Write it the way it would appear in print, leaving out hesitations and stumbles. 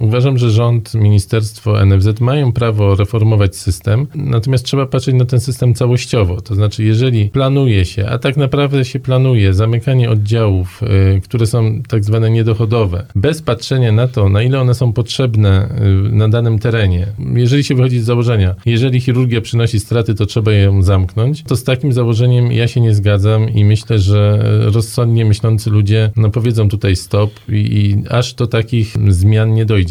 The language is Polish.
Uważam, że rząd, ministerstwo, NFZ mają prawo reformować system, natomiast trzeba patrzeć na ten system całościowo. To znaczy, jeżeli planuje się, a tak naprawdę się planuje zamykanie oddziałów, które są tak zwane niedochodowe, bez patrzenia na to, na ile one są potrzebne na danym terenie. Jeżeli się wychodzi z założenia, jeżeli chirurgia przynosi straty, to trzeba ją zamknąć, to z takim założeniem ja się nie zgadzam i myślę, że rozsądnie myślący ludzie powiedzą tutaj stop i aż do takich zmian nie dojdzie.